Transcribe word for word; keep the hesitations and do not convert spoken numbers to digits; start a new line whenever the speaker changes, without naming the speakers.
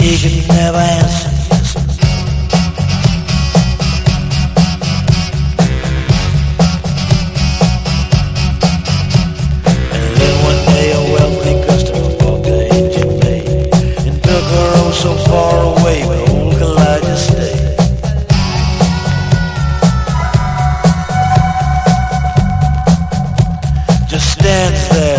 she could never answer yes. And then one day a wealthy customer bought the engine bay and took her oh so far away where old Elijah stayed. Just stands there